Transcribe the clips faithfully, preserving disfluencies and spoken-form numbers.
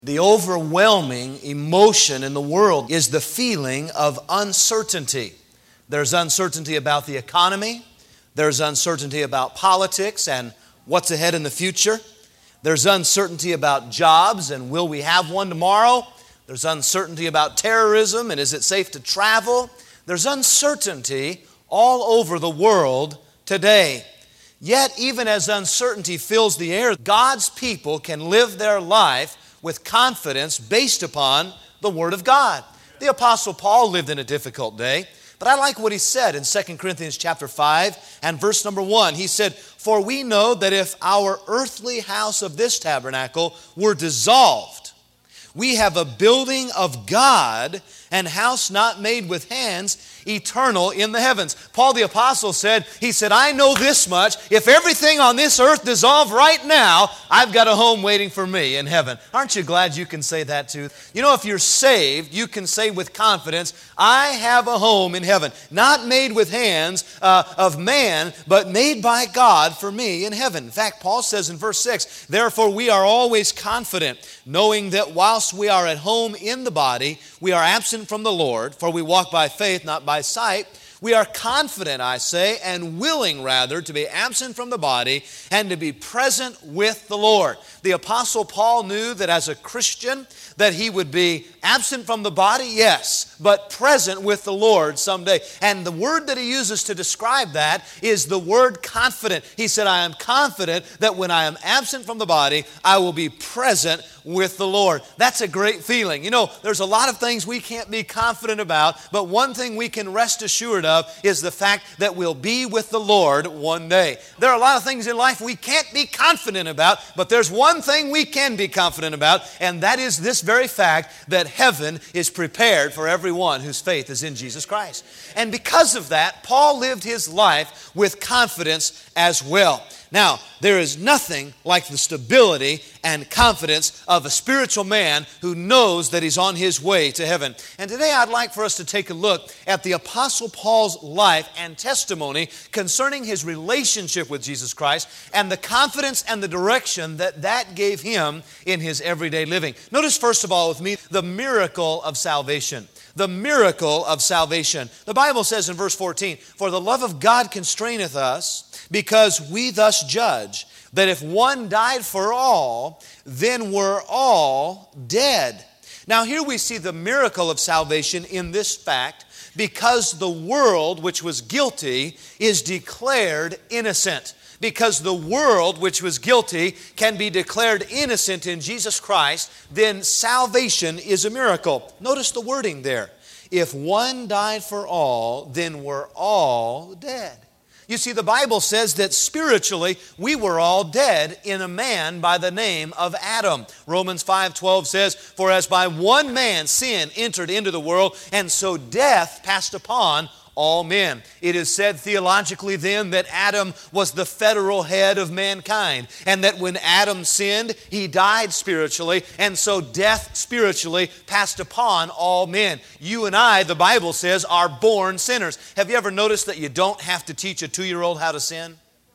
The overwhelming emotion in the world is the feeling of uncertainty. There's uncertainty about the economy. There's uncertainty about politics and what's ahead in the future. There's uncertainty about jobs and will we have one tomorrow? There's uncertainty about terrorism and is it safe to travel? There's uncertainty all over the world today. Yet, even as uncertainty fills the air, God's people can live their life with confidence based upon the Word of God. The Apostle Paul lived in a difficult day, but I like what he said in Second Corinthians chapter five and verse number one. He said, "For we know that if our earthly house of this tabernacle were dissolved, we have a building of God, and house not made with hands, eternal in the heavens." Paul the Apostle said, he said, I know this much, if everything on this earth dissolved right now, I've got a home waiting for me in heaven. Aren't you glad you can say that too? You know, if you're saved, you can say with confidence, I have a home in heaven, not made with hands uh, of man, but made by God for me in heaven. In fact, Paul says in verse six, "Therefore we are always confident, knowing that whilst we are at home in the body, we are absent from the Lord, for we walk by faith, not by sight. We are confident, I say, and willing rather to be absent from the body and to be present with the Lord." The Apostle Paul knew that as a Christian that he would be absent from the body, yes, but present with the Lord someday. And the word that he uses to describe that is the word confident. He said, I am confident that when I am absent from the body, I will be present with the Lord. That's a great feeling. You know, there's a lot of things we can't be confident about, but one thing we can rest assured of is the fact that we'll be with the Lord one day. There are a lot of things in life we can't be confident about, but there's one thing we can be confident about, and that is this very fact that heaven is prepared for everyone whose faith is in Jesus Christ. And because of that, Paul lived his life with confidence as well. Now, there is nothing like the stability and confidence of a spiritual man who knows that he's on his way to heaven. And today I'd like for us to take a look at the Apostle Paul's life and testimony concerning his relationship with Jesus Christ and the confidence and the direction that that gave him in his everyday living. Notice first of all with me the miracle of salvation. The miracle of salvation. The Bible says in verse fourteen, "For the love of God constraineth us, because we thus judge, that if one died for all, then we're all dead." Now here we see the miracle of salvation in this fact, because the world which was guilty is declared innocent. Because the world which was guilty can be declared innocent in Jesus Christ, then salvation is a miracle. Notice the wording there. If one died for all, then we're all dead. You see, the Bible says that spiritually we were all dead in a man by the name of Adam. Romans five twelve says, "For as by one man sin entered into the world, and so death passed upon all men." It is said theologically then that Adam was the federal head of mankind, and that when Adam sinned, he died spiritually, and so death spiritually passed upon all men. You and I, the Bible says, are born sinners. Have you ever noticed that you don't have to teach a two-year-old how to sin?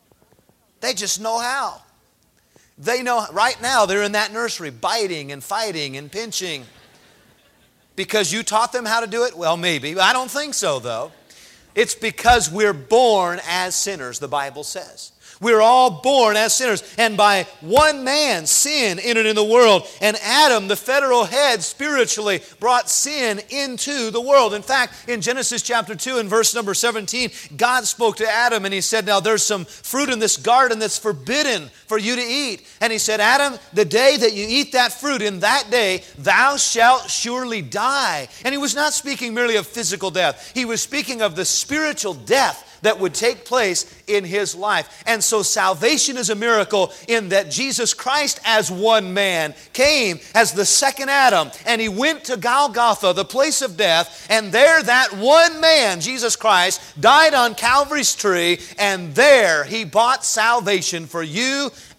They just know how. They know, right now they're in that nursery biting and fighting and pinching. Because you taught them how to do it? Well, maybe. I don't think so, though. It's because we're born as sinners, the Bible says. We're all born as sinners. And by one man, sin entered in the world. And Adam, the federal head, spiritually brought sin into the world. In fact, in Genesis chapter two and verse number seventeen, God spoke to Adam and He said, now there's some fruit in this garden that's forbidden for you to eat. And He said, Adam, the day that you eat that fruit, in that day thou shalt surely die. And He was not speaking merely of physical death. He was speaking of the spiritual death that would take place in his life. And so salvation is a miracle in that Jesus Christ as one man came as the second Adam, and He went to Golgotha, the place of death, and there that one man, Jesus Christ, died on Calvary's tree, and there He bought salvation for you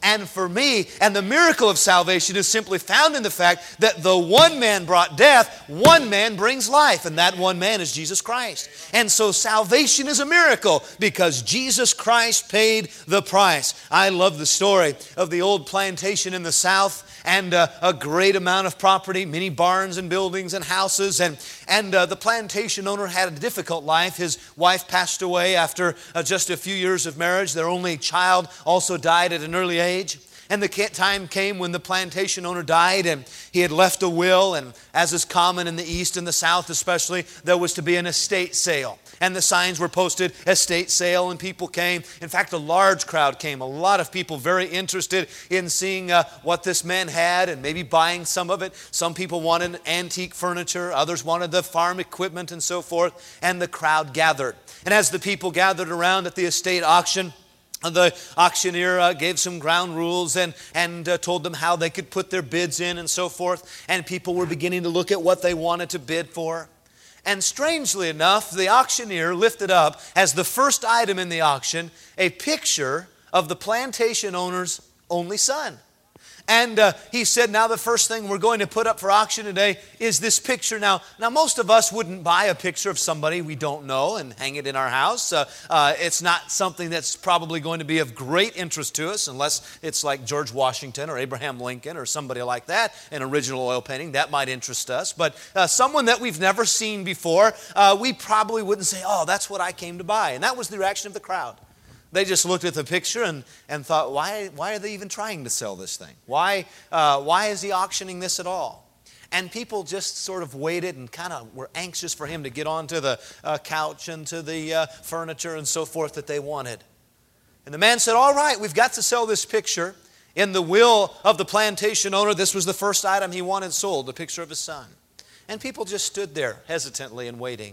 and for me. And the miracle of salvation is simply found in the fact that though one man brought death, one man brings life, and that one man is Jesus Christ. And so salvation is a miracle because Jesus Christ paid the price. I love the story of the old plantation in the South, and uh, a great amount of property, many barns and buildings and houses. And, and uh, the plantation owner had a difficult life. His wife passed away after uh, just a few years of marriage. Their only child also died at an early age. And the time came when the plantation owner died, and he had left a will, and as is common in the East and the South especially, there was to be an estate sale. And the signs were posted, estate sale, and people came. In fact, a large crowd came. A lot of people very interested in seeing uh, what this man had and maybe buying some of it. Some people wanted antique furniture. Others wanted the farm equipment and so forth. And the crowd gathered. And as the people gathered around at the estate auction, the auctioneer uh, gave some ground rules and, and uh, told them how they could put their bids in and so forth. And people were beginning to look at what they wanted to bid for. And strangely enough, the auctioneer lifted up as the first item in the auction a picture of the plantation owner's only son. And uh, he said, now the first thing we're going to put up for auction today is this picture. Now, now most of us wouldn't buy a picture of somebody we don't know and hang it in our house. Uh, uh, it's not something that's probably going to be of great interest to us unless it's like George Washington or Abraham Lincoln or somebody like that, an original oil painting. That might interest us. But uh, someone that we've never seen before, uh, we probably wouldn't say, oh, that's what I came to buy. And that was the reaction of the crowd. They just looked at the picture and, and thought, why, why are they even trying to sell this thing? Why, uh, why is he auctioning this at all? And people just sort of waited and kind of were anxious for him to get onto the uh, couch and to the uh, furniture and so forth that they wanted. And the man said, all right, we've got to sell this picture. In the will of the plantation owner, this was the first item he wanted sold, the picture of his son. And people just stood there hesitantly and waiting.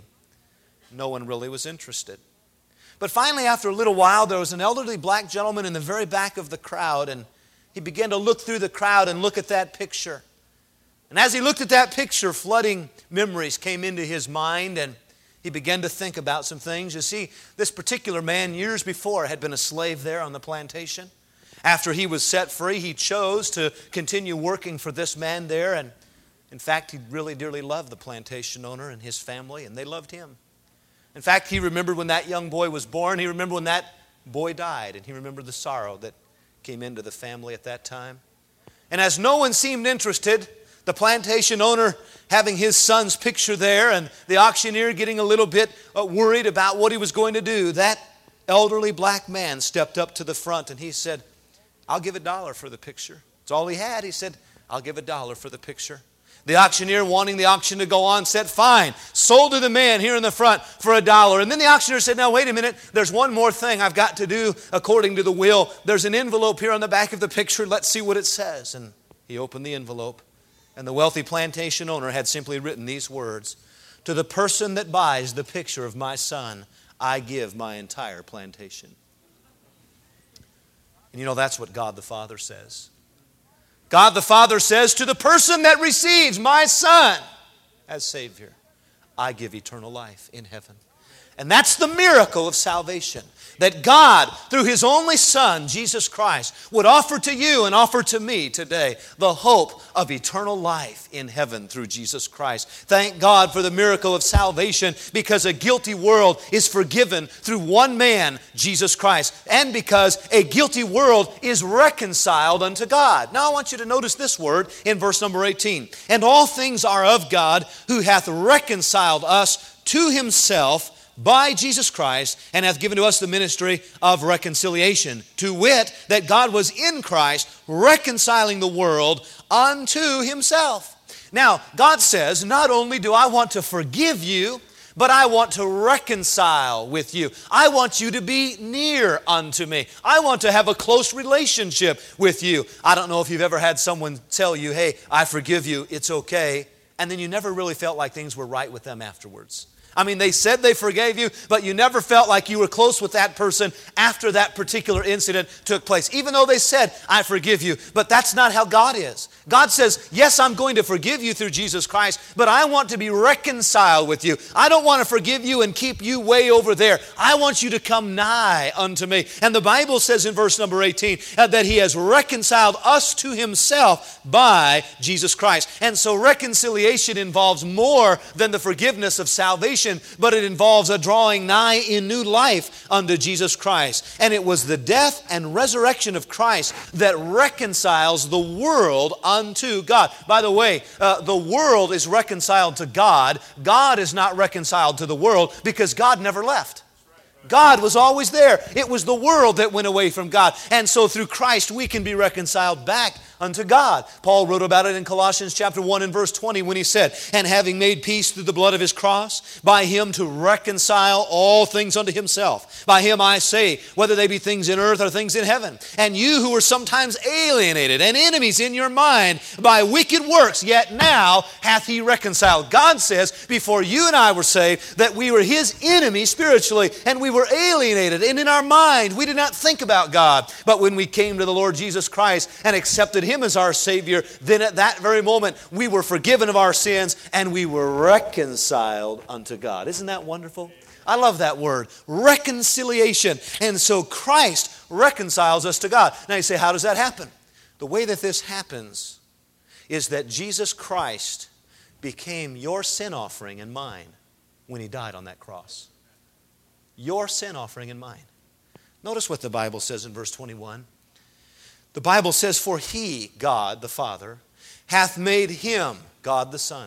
No one really was interested. But finally, after a little while, there was an elderly black gentleman in the very back of the crowd, and he began to look through the crowd and look at that picture. And as he looked at that picture, flooding memories came into his mind, and he began to think about some things. You see, this particular man, years before, had been a slave there on the plantation. After he was set free, he chose to continue working for this man there, and in fact, he really dearly loved the plantation owner and his family, and they loved him. In fact, he remembered when that young boy was born. He remembered when that boy died. And he remembered the sorrow that came into the family at that time. And as no one seemed interested, the plantation owner having his son's picture there and the auctioneer getting a little bit worried about what he was going to do, that elderly black man stepped up to the front and he said, I'll give a dollar for the picture. It's all he had. He said, I'll give a dollar for the picture. The auctioneer, wanting the auction to go on, said, fine, sold to the man here in the front for a dollar. And then the auctioneer said, now wait a minute, there's one more thing I've got to do according to the will. There's an envelope here on the back of the picture. Let's see what it says. And he opened the envelope, and the wealthy plantation owner had simply written these words, to the person that buys the picture of my son, I give my entire plantation. And you know, that's what God the Father says. God the Father says, to the person that receives my Son as Savior, I give eternal life in heaven. And that's the miracle of salvation. That God, through His only Son, Jesus Christ, would offer to you and offer to me today the hope of eternal life in heaven through Jesus Christ. Thank God for the miracle of salvation, because a guilty world is forgiven through one man, Jesus Christ, and because a guilty world is reconciled unto God. Now I want you to notice this word in verse number eighteen. And all things are of God, who hath reconciled us to Himself by Jesus Christ, and hath given to us the ministry of reconciliation, to wit, that God was in Christ reconciling the world unto Himself. Now, God says, not only do I want to forgive you, but I want to reconcile with you. I want you to be near unto me. I want to have a close relationship with you. I don't know if you've ever had someone tell you, hey, I forgive you, it's okay, and then you never really felt like things were right with them afterwards. I mean, they said they forgave you, but you never felt like you were close with that person after that particular incident took place. Even though they said, I forgive you. But that's not how God is. God says, yes, I'm going to forgive you through Jesus Christ, but I want to be reconciled with you. I don't want to forgive you and keep you way over there. I want you to come nigh unto me. And the Bible says in verse number eighteen uh, that He has reconciled us to Himself by Jesus Christ. And so reconciliation involves more than the forgiveness of salvation, but it involves a drawing nigh in new life unto Jesus Christ. And it was the death and resurrection of Christ that reconciles the world unto God. By the way, uh, the world is reconciled to God. God is not reconciled to the world because God never left. God was always there. It was the world that went away from God. And so through Christ we can be reconciled back unto God. Paul wrote about it in Colossians chapter one and verse twenty when he said, and having made peace through the blood of His cross, by Him to reconcile all things unto Himself. By Him I say, whether they be things in earth or things in heaven. And you who were sometimes alienated and enemies in your mind by wicked works, yet now hath He reconciled. God says, before you and I were saved, that we were His enemies spiritually, and we were alienated, and in our mind we did not think about God. But when we came to the Lord Jesus Christ and accepted Him as our Savior, then at that very moment we were forgiven of our sins and we were reconciled unto God. Isn't that wonderful? I love that word, reconciliation. And so Christ reconciles us to God. Now you say, how does that happen? The way that this happens is that Jesus Christ became your sin offering and mine when He died on that cross. Your sin offering and mine. Notice what the Bible says in verse twenty-one. The Bible says, for He, God the Father, hath made Him, God the Son,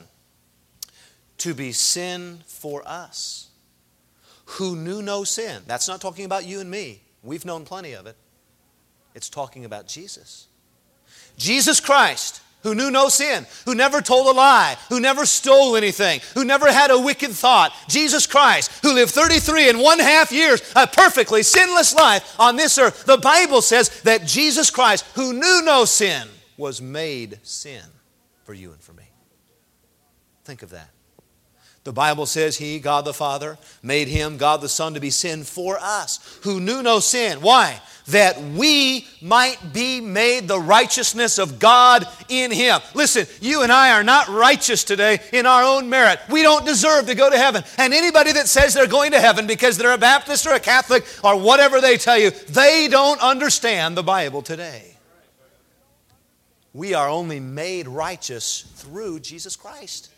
to be sin for us, who knew no sin. That's not talking about you and me. We've known plenty of it. It's talking about Jesus. Jesus Christ, who knew no sin, who never told a lie, who never stole anything, who never had a wicked thought. Jesus Christ, who lived thirty-three and one half years, a perfectly sinless life on this earth. The Bible says that Jesus Christ, who knew no sin, was made sin for you and for me. Think of that. The Bible says He, God the Father, made Him, God the Son, to be sin for us, who knew no sin. Why? That we might be made the righteousness of God in Him. Listen, you and I are not righteous today in our own merit. We don't deserve to go to heaven. And anybody that says they're going to heaven because they're a Baptist or a Catholic or whatever they tell you, they don't understand the Bible today. We are only made righteous through Jesus Christ.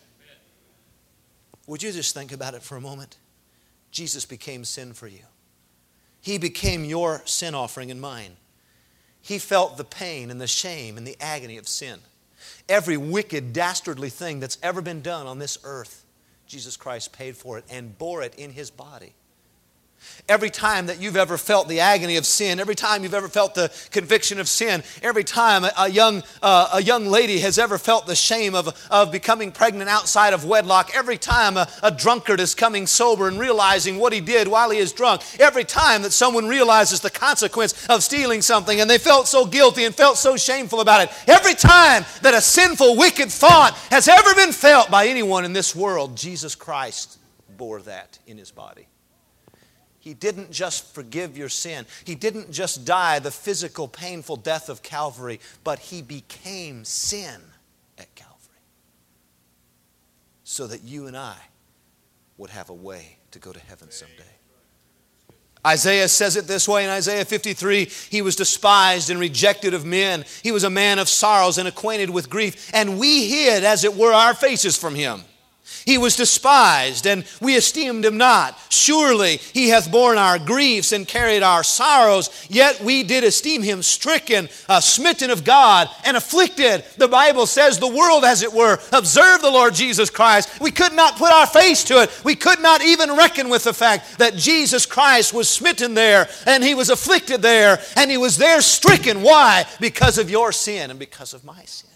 Would you just think about it for a moment? Jesus became sin for you. He became your sin offering and mine. He felt the pain and the shame and the agony of sin. Every wicked, dastardly thing that's ever been done on this earth, Jesus Christ paid for it and bore it in His body. Every time that you've ever felt the agony of sin, every time you've ever felt the conviction of sin, every time a, a, young, uh, a young lady has ever felt the shame of, of becoming pregnant outside of wedlock, every time a, a drunkard is coming sober and realizing what he did while he is drunk, every time that someone realizes the consequence of stealing something and they felt so guilty and felt so shameful about it, every time that a sinful, wicked thought has ever been felt by anyone in this world, Jesus Christ bore that in His body. He didn't just forgive your sin. He didn't just die the physical, painful death of Calvary, but He became sin at Calvary so that you and I would have a way to go to heaven someday. Isaiah says it this way in Isaiah fifty-three, He was despised and rejected of men. He was a man of sorrows and acquainted with grief, and we hid, as it were, our faces from Him. He was despised, and we esteemed Him not. Surely He hath borne our griefs and carried our sorrows, yet we did esteem Him stricken, uh, smitten of God, and afflicted. The Bible says the world, as it were, observed the Lord Jesus Christ. We could not put our face to it. We could not even reckon with the fact that Jesus Christ was smitten there, and He was afflicted there, and He was there stricken. Why? Because of your sin and because of my sin.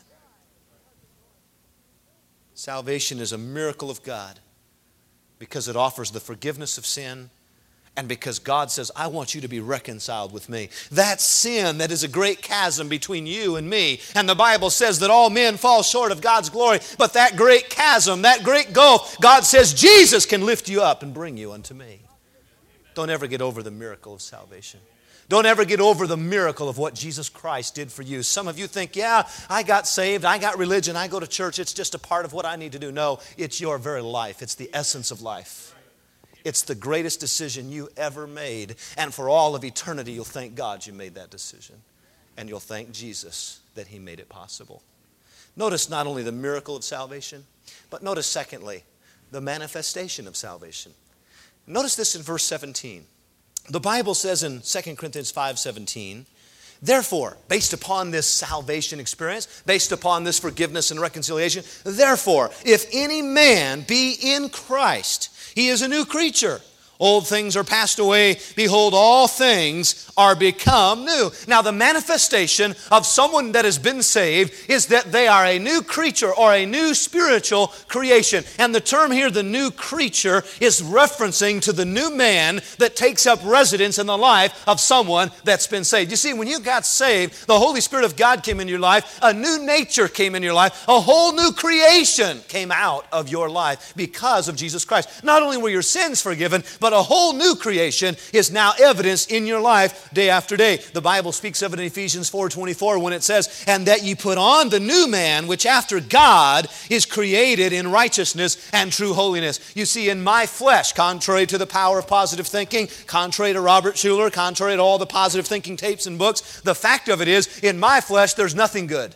Salvation is a miracle of God because it offers the forgiveness of sin And because God says, I want you to be reconciled with me. That sin that is a great chasm between you and me. And the Bible says that all men fall short of God's glory. But that great chasm, that great gulf, God says Jesus can lift you up and bring you unto me. Don't ever get over the miracle of salvation. Don't ever get over the miracle of what Jesus Christ did for you. Some of you think, yeah, I got saved, I got religion, I go to church, it's just a part of what I need to do. No, it's your very life. It's the essence of life. It's the greatest decision you ever made. And for all of eternity, you'll thank God you made that decision. And you'll thank Jesus that He made it possible. Notice not only the miracle of salvation, but notice secondly, the manifestation of salvation. Notice this in verse seventeen. The Bible says in Second Corinthians five seventeen, therefore, based upon this salvation experience, based upon this forgiveness and reconciliation, therefore, if any man be in Christ, he is a new creature. Old things are passed away. Behold, all things are become new. Now, the manifestation of someone that has been saved is that they are a new creature or a new spiritual creation. And the term here, the new creature, is referencing to the new man that takes up residence in the life of someone that's been saved. You see, when you got saved, the Holy Spirit of God came into your life, a new nature came into your life, a whole new creation came out of your life because of Jesus Christ. Not only were your sins forgiven, but a whole new creation is now evidenced in your life day after day. The Bible speaks of it in Ephesians four twenty-four when it says, and that ye put on the new man, which after God is created in righteousness and true holiness. You see, in my flesh, contrary to the power of positive thinking, contrary to Robert Schuller, contrary to all the positive thinking tapes and books, the fact of it is, in my flesh, there's nothing good.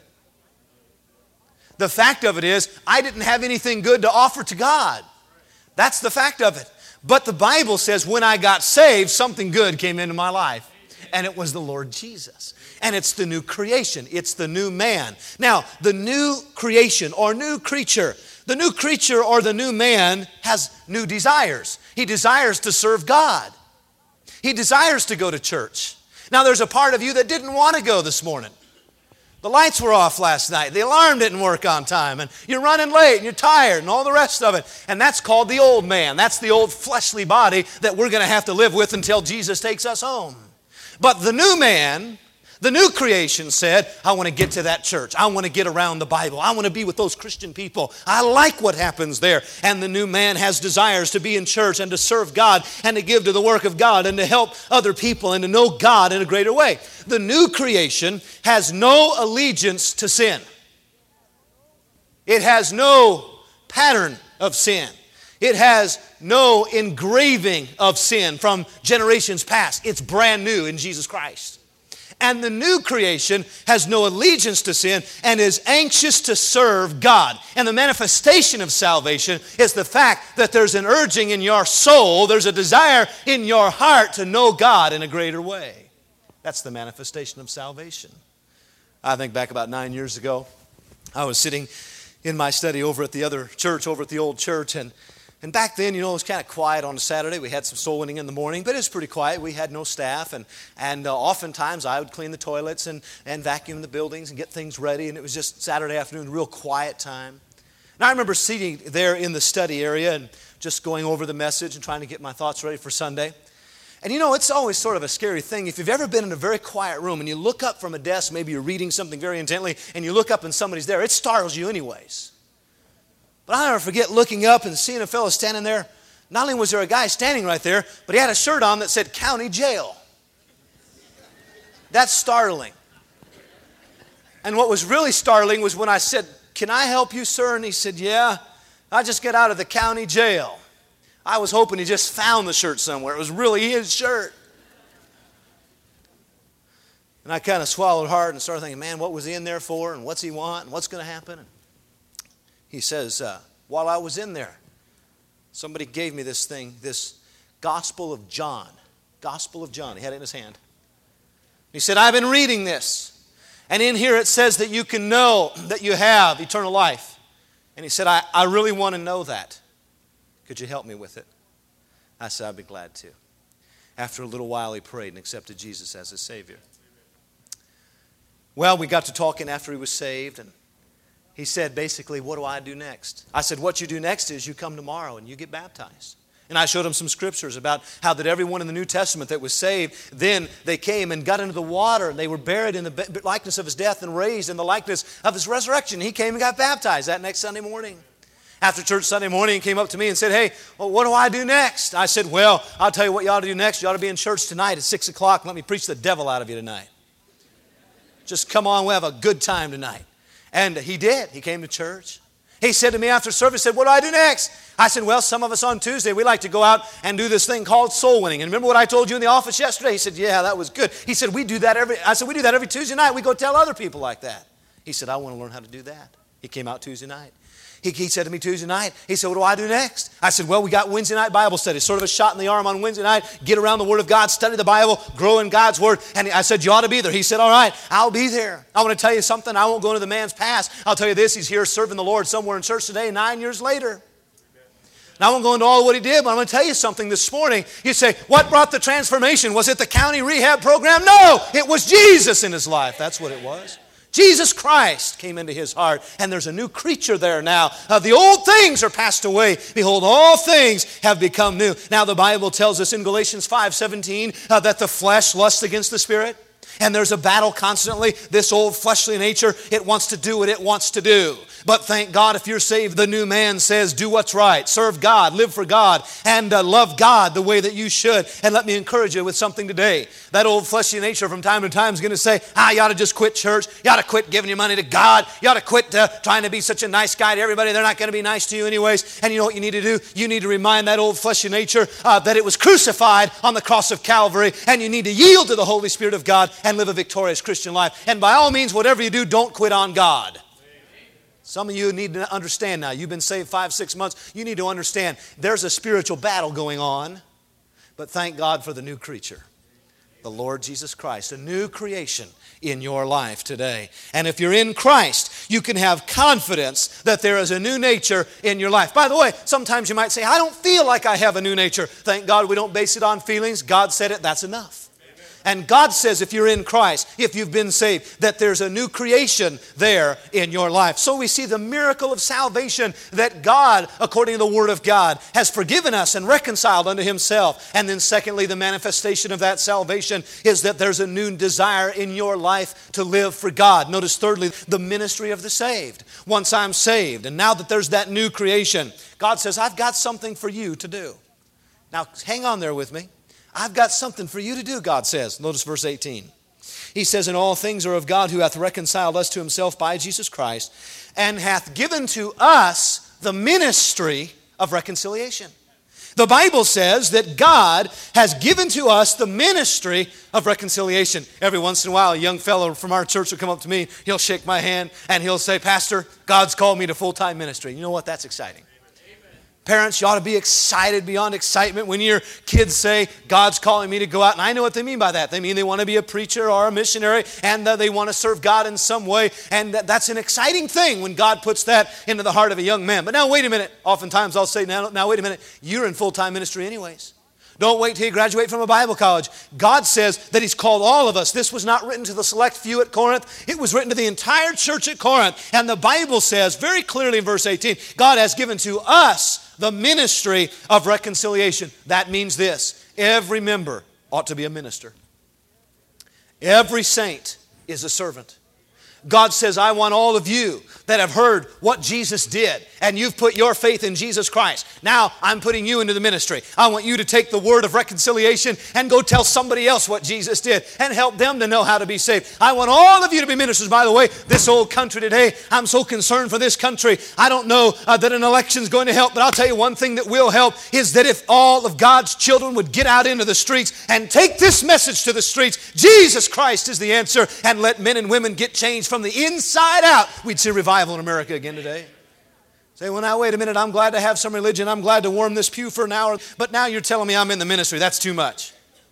The fact of it is, I didn't have anything good to offer to God. That's the fact of it. But the Bible says when I got saved, something good came into my life. And it was the Lord Jesus. And it's the new creation. It's the new man. Now, the new creation or new creature, the new creature or the new man has new desires. He desires to serve God. He desires to go to church. Now, there's a part of you that didn't want to go this morning. The lights were off last night. The alarm didn't work on time. And you're running late and you're tired and all the rest of it. And that's called the old man. That's the old fleshly body that we're going to have to live with until Jesus takes us home. But the new man, the new creation said, I want to get to that church. I want to get around the Bible. I want to be with those Christian people. I like what happens there. And the new man has desires to be in church and to serve God and to give to the work of God and to help other people and to know God in a greater way. The new creation has no allegiance to sin. It has no pattern of sin. It has no engraving of sin from generations past. It's brand new in Jesus Christ. And the new creation has no allegiance to sin and is anxious to serve God. And the manifestation of salvation is the fact that there's an urging in your soul, there's a desire in your heart to know God in a greater way. That's the manifestation of salvation. I think back about nine years ago, I was sitting in my study over at the other church, over at the old church, and And back then, you know, it was kind of quiet on a Saturday. We had some soul winning in the morning, but it was pretty quiet. We had no staff, and, and uh, oftentimes I would clean the toilets and, and vacuum the buildings and get things ready, and it was just Saturday afternoon, real quiet time. And I remember sitting there in the study area and just going over the message and trying to get my thoughts ready for Sunday. And you know, it's always sort of a scary thing. If you've ever been in a very quiet room and you look up from a desk, maybe you're reading something very intently, and you look up and somebody's there, it startles you anyways. But I'll never forget looking up and seeing a fellow standing there. Not only was there a guy standing right there, but he had a shirt on that said County Jail. That's startling. And what was really startling was when I said, can I help you, sir? And he said, yeah, I just got out of the county jail. I was hoping he just found the shirt somewhere. It was really his shirt. And I kind of swallowed hard and started thinking, man, what was he in there for? And what's he want? And what's going to happen? And he says, uh, while I was in there, somebody gave me this thing, this Gospel of John. Gospel of John. He had it in his hand. He said, I've been reading this. And in here it says that you can know that you have eternal life. And he said, I, I really want to know that. Could you help me with it? I said, I'd be glad to. After a little while, he prayed and accepted Jesus as his Savior. Well, we got to talking after he was saved, and he said, basically, what do I do next? I said, what you do next is you come tomorrow and you get baptized. And I showed them some scriptures about how that everyone in the New Testament that was saved, then they came and got into the water, and they were buried in the likeness of his death and raised in the likeness of his resurrection. He came and got baptized that next Sunday morning. After church Sunday morning, he came up to me and said, hey, well, what do I do next? I said, well, I'll tell you what you ought to do next. You ought to be in church tonight at six o'clock and let me preach the devil out of you tonight. Just come on, we'll have a good time tonight. And he did. He came to church. He said to me after service, he said, what do I do next? I said, well, some of us on Tuesday, we like to go out and do this thing called soul winning. And remember what I told you in the office yesterday? He said, yeah, that was good. He said, we do that every, I said, we do that every Tuesday night. We go tell other people like that. He said, I want to learn how to do that. He came out Tuesday night. He, he said to me Tuesday night, he said, what do I do next? I said, well, we got Wednesday night Bible study. Sort of a shot in the arm on Wednesday night. Get around the Word of God, study the Bible, grow in God's Word. And I said, you ought to be there. He said, all right, I'll be there. I want to tell you something. I won't go into the man's past. I'll tell you this. He's here serving the Lord somewhere in church today nine years later. Now, I won't go into all of what he did, but I'm going to tell you something this morning. You say, what brought the transformation? Was it the county rehab program? No, it was Jesus in his life. That's what it was. Jesus Christ came into his heart, and there's a new creature there now. Uh, the old things are passed away. Behold, all things have become new. Now, the Bible tells us in Galatians five seventeen uh, that the flesh lusts against the Spirit. And there's a battle constantly. This old fleshly nature, it wants to do what it wants to do. But thank God if you're saved, the new man says, do what's right. Serve God, live for God, and uh, love God the way that you should. And let me encourage you with something today. That old fleshly nature from time to time is going to say, ah, you ought to just quit church. You ought to quit giving your money to God. You ought to quit uh, trying to be such a nice guy to everybody. They're not going to be nice to you anyways. And you know what you need to do? You need to remind that old fleshly nature uh, that it was crucified on the cross of Calvary. And you need to yield to the Holy Spirit of God and live a victorious Christian life. And by all means, whatever you do, don't quit on God. Some of you need to understand now. You've been saved five, six months. You need to understand there's a spiritual battle going on. But thank God for the new creature, the Lord Jesus Christ, a new creation in your life today. And if you're in Christ, you can have confidence that there is a new nature in your life. By the way, sometimes you might say, I don't feel like I have a new nature. Thank God we don't base it on feelings. God said it, that's enough. And God says if you're in Christ, if you've been saved, that there's a new creation there in your life. So we see the miracle of salvation that God, according to the Word of God, has forgiven us and reconciled unto Himself. And then secondly, the manifestation of that salvation is that there's a new desire in your life to live for God. Notice thirdly, the ministry of the saved. Once I'm saved, and now that there's that new creation, God says, I've got something for you to do. Now, hang on there with me. I've got something for you to do, God says. Notice verse eighteen. He says, and all things are of God who hath reconciled us to Himself by Jesus Christ, and hath given to us the ministry of reconciliation. The Bible says that God has given to us the ministry of reconciliation. Every once in a while, a young fellow from our church will come up to me, he'll shake my hand, and he'll say, Pastor, God's called me to full-time ministry. You know what? That's exciting. Parents, you ought to be excited beyond excitement when your kids say, God's calling me to go out. And I know what they mean by that. They mean they want to be a preacher or a missionary, and uh, they want to serve God in some way. And that, that's an exciting thing when God puts that into the heart of a young man. But now, wait a minute. Oftentimes I'll say, now, now wait a minute. You're in full-time ministry anyways. Don't wait till you graduate from a Bible college. God says that He's called all of us. This was not written to the select few at Corinth. It was written to the entire church at Corinth. And the Bible says very clearly in verse eighteen, God has given to us the ministry of reconciliation. That means this: every member ought to be a minister. Every saint is a servant. God says, I want all of you that have heard what Jesus did, and you've put your faith in Jesus Christ. Now I'm putting you into the ministry. I want you to take the word of reconciliation and go tell somebody else what Jesus did and help them to know how to be saved. I want all of you to be ministers. By the way, this old country today, I'm so concerned for this country. I don't know uh, that an election is going to help, but I'll tell you one thing that will help is that if all of God's children would get out into the streets and take this message to the streets, Jesus Christ is the answer, and let men and women get changed from the inside out, we'd see revival in America again today. Say, well, now, wait a minute. I'm glad to have some religion. I'm glad to warm this pew for an hour. But now you're telling me I'm in the ministry. That's too much.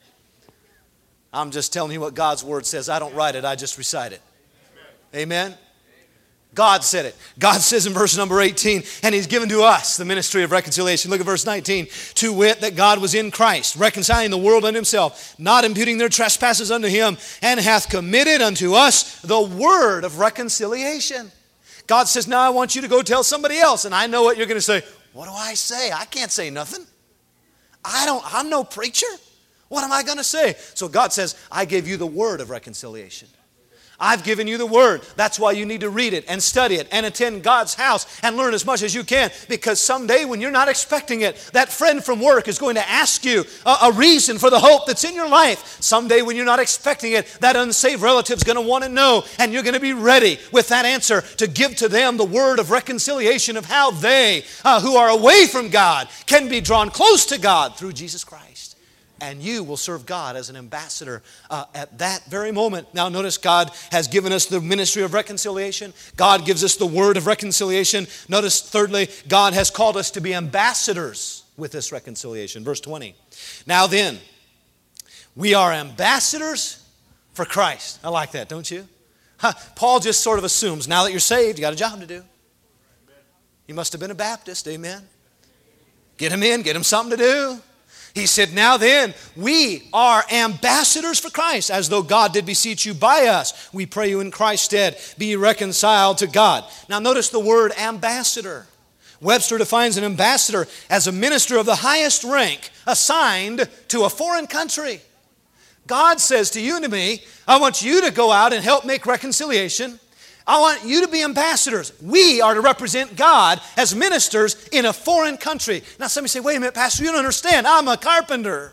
I'm just telling you what God's Word says. I don't write it. I just recite it. Amen? God said it. God says in verse number eighteen, and He's given to us the ministry of reconciliation. Look at verse nineteen. To wit, that God was in Christ, reconciling the world unto Himself, not imputing their trespasses unto Him, and hath committed unto us the word of reconciliation. God says, now I want you to go tell somebody else. And I know what you're going to say. What do I say? I can't say nothing. I don't, I'm no preacher. What am I going to say? So God says, I gave you the word of reconciliation. I've given you the word. That's why you need to read it and study it and attend God's house and learn as much as you can, because someday when you're not expecting it, that friend from work is going to ask you a, a reason for the hope that's in your life. Someday when you're not expecting it, that unsaved relative is going to want to know, and you're going to be ready with that answer to give to them the word of reconciliation of how they, uh, who are away from God, can be drawn close to God through Jesus Christ. And you will serve God as an ambassador uh, at that very moment. Now notice, God has given us the ministry of reconciliation. God gives us the word of reconciliation. Notice, thirdly, God has called us to be ambassadors with this reconciliation. Verse twenty. Now then, we are ambassadors for Christ. I like that, don't you? Huh. Paul just sort of assumes, now that you're saved, you got a job to do. You must have been a Baptist, amen? Get him in, get him something to do. He said, now then, we are ambassadors for Christ, as though God did beseech you by us. We pray you in Christ's stead, be reconciled to God. Now notice the word ambassador. Webster defines an ambassador as a minister of the highest rank assigned to a foreign country. God says to you and to me, I want you to go out and help make reconciliation. I want you to be ambassadors. We are to represent God as ministers in a foreign country. Now somebody say, wait a minute, Pastor, you don't understand. I'm a carpenter.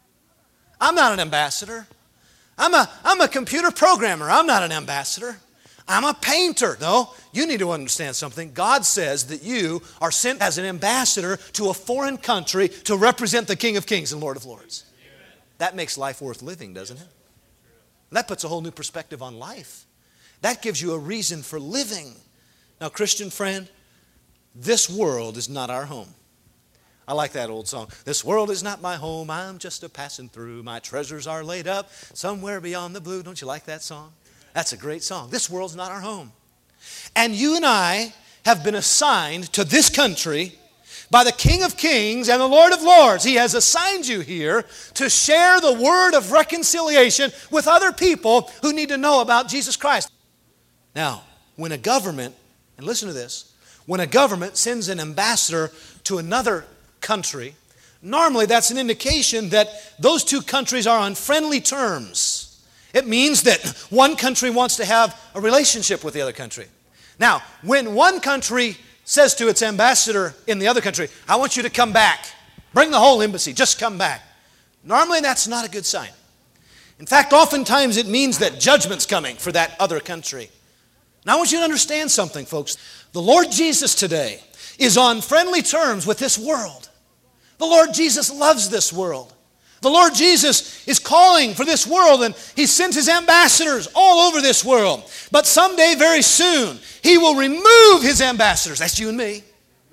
I'm not an ambassador. I'm a, I'm a computer programmer. I'm not an ambassador. I'm a painter. No, you need to understand something. God says that you are sent as an ambassador to a foreign country to represent the King of Kings and Lord of Lords. That makes life worth living, doesn't it? That puts a whole new perspective on life. That gives you a reason for living. Now, Christian friend, this world is not our home. I like that old song. This world is not my home. I'm just a passing through. My treasures are laid up somewhere beyond the blue. Don't you like that song? That's a great song. This world's not our home. And you and I have been assigned to this country by the King of Kings and the Lord of Lords. He has assigned you here to share the word of reconciliation with other people who need to know about Jesus Christ. Now, when a government, and listen to this, when a government sends an ambassador to another country, normally that's an indication that those two countries are on friendly terms. It means that one country wants to have a relationship with the other country. Now, when one country says to its ambassador in the other country, I want you to come back, bring the whole embassy, just come back. Normally that's not a good sign. In fact, oftentimes it means that judgment's coming for that other country. Now I want you to understand something, folks. The Lord Jesus today is on friendly terms with this world. The Lord Jesus loves this world. The Lord Jesus is calling for this world, and He sent His ambassadors all over this world. But someday, very soon, He will remove His ambassadors. That's you and me.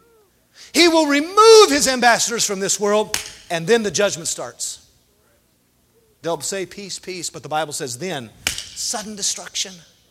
He will remove His ambassadors from this world, and then the judgment starts. They'll say peace, peace, but the Bible says then, sudden destruction.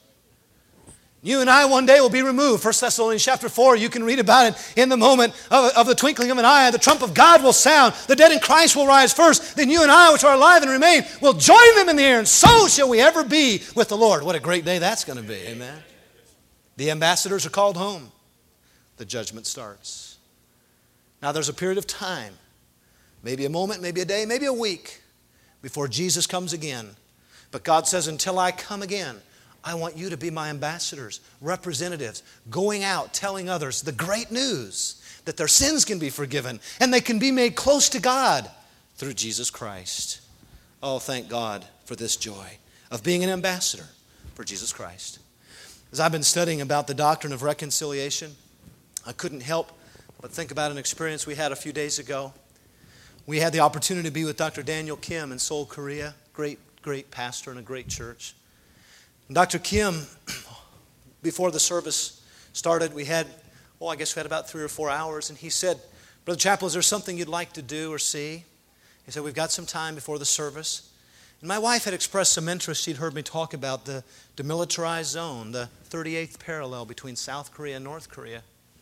You and I one day will be removed. First Thessalonians chapter four, you can read about it in the moment of, of the twinkling of an eye. The trump of God will sound. The dead in Christ will rise first. Then you and I, which are alive and remain, will join them in the air, and so shall we ever be with the Lord. What a great day that's going to be. Amen. The ambassadors are called home. The judgment starts. Now there's a period of time, maybe a moment, maybe a day, maybe a week, before Jesus comes again. But God says, until I come again, I want you to be my ambassadors, representatives, going out, telling others the great news that their sins can be forgiven and they can be made close to God through Jesus Christ. Oh, thank God for this joy of being an ambassador for Jesus Christ. As I've been studying about the doctrine of reconciliation, I couldn't help but think about an experience we had a few days ago. We had the opportunity to be with Doctor Daniel Kim in Seoul, Korea, great, great pastor in a great church. Doctor Kim, before the service started, we had, oh, I guess we had about three or four hours, and he said, Brother Chappell, is there something you'd like to do or see? He said, we've got some time before the service. And my wife had expressed some interest. She'd heard me talk about the demilitarized zone, the thirty-eighth parallel between South Korea and North Korea.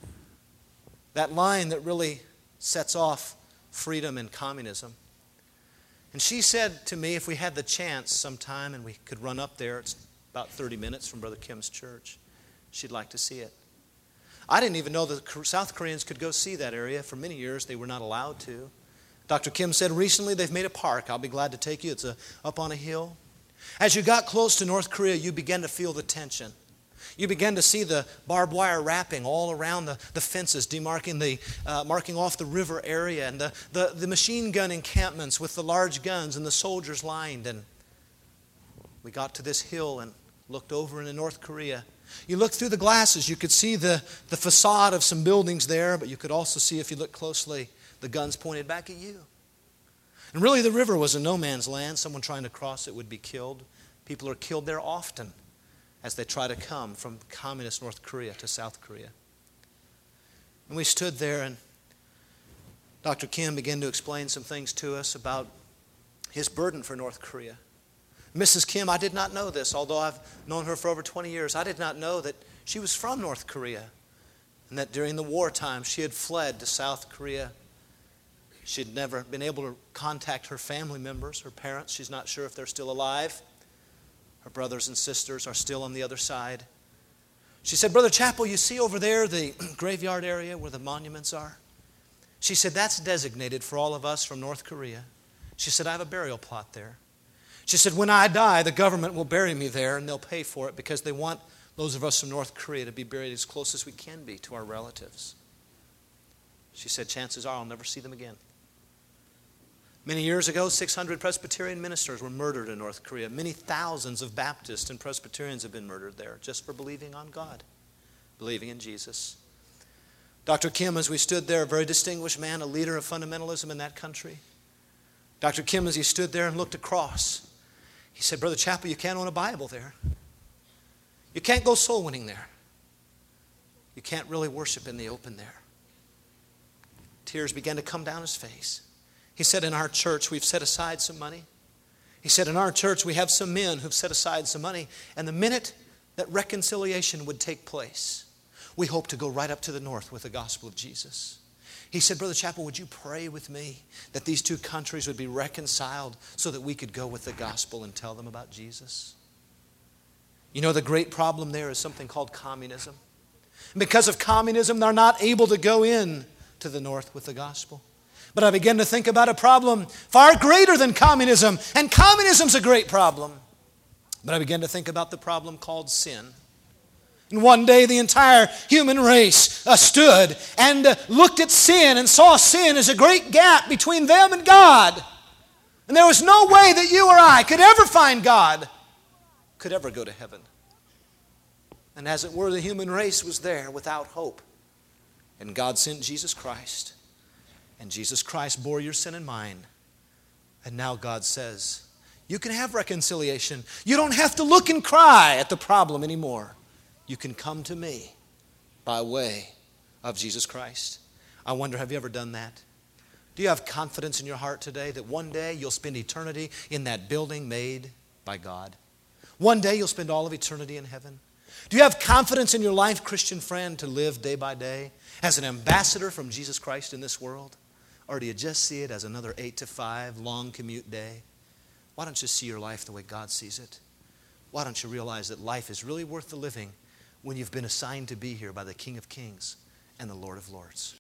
That line that really sets off freedom and communism. And she said to me, if we had the chance sometime and we could run up there, it's about thirty minutes from Brother Kim's church, she'd like to see it. I didn't even know that South Koreans could go see that area. For many years, they were not allowed to. Doctor Kim said recently they've made a park. I'll be glad to take you. It's a, up on a hill. As you got close to North Korea, you began to feel the tension. You began to see the barbed wire wrapping all around the, the fences, demarking the, uh, marking off the river area, and the, the, the machine gun encampments with the large guns and the soldiers lined. And we got to this hill and looked over into North Korea. You looked through the glasses, you could see the, the facade of some buildings there, but you could also see, if you looked closely, the guns pointed back at you. And really the river was a no man's land. Someone trying to cross it would be killed. People are killed there often as they try to come from communist North Korea to South Korea. And we stood there, and Doctor Kim began to explain some things to us about his burden for North Korea. Missus Kim, I did not know this, although I've known her for over twenty years. I did not know that she was from North Korea and that during the wartime she had fled to South Korea. She had never been able to contact her family members, her parents. She's not sure if they're still alive. Her brothers and sisters are still on the other side. She said, Brother Chappell, you see over there the graveyard area where the monuments are? She said, that's designated for all of us from North Korea. She said, I have a burial plot there. She said, when I die, the government will bury me there, and they'll pay for it because they want those of us from North Korea to be buried as close as we can be to our relatives. She said, chances are I'll never see them again. Many years ago, six hundred Presbyterian ministers were murdered in North Korea. Many thousands of Baptists and Presbyterians have been murdered there just for believing on God, believing in Jesus. Doctor Kim, as we stood there, a very distinguished man, a leader of fundamentalism in that country. Doctor Kim, as he stood there and looked across, he said, Brother Chappell, you can't own a Bible there. You can't go soul winning there. You can't really worship in the open there. Tears began to come down his face. He said, in our church, we've set aside some money. He said, in our church, we have some men who've set aside some money. And the minute that reconciliation would take place, we hope to go right up to the north with the gospel of Jesus. He said, Brother Chappell, would you pray with me that these two countries would be reconciled so that we could go with the gospel and tell them about Jesus? You know, the great problem there is something called communism. And because of communism, they're not able to go in to the north with the gospel. But I began to think about a problem far greater than communism. And communism's a great problem. But I began to think about the problem called sin. And one day the entire human race uh, stood and uh, looked at sin and saw sin as a great gap between them and God. And there was no way that you or I could ever find God, could ever go to heaven. And as it were, the human race was there without hope. And God sent Jesus Christ. And Jesus Christ bore your sin and mine. And now God says, you can have reconciliation. You don't have to look and cry at the problem anymore. You can come to me by way of Jesus Christ. I wonder, have you ever done that? Do you have confidence in your heart today that one day you'll spend eternity in that building made by God? One day you'll spend all of eternity in heaven? Do you have confidence in your life, Christian friend, to live day by day as an ambassador from Jesus Christ in this world? Or do you just see it as another eight to five long commute day? Why don't you see your life the way God sees it? Why don't you realize that life is really worth the living when you've been assigned to be here by the King of Kings and the Lord of Lords?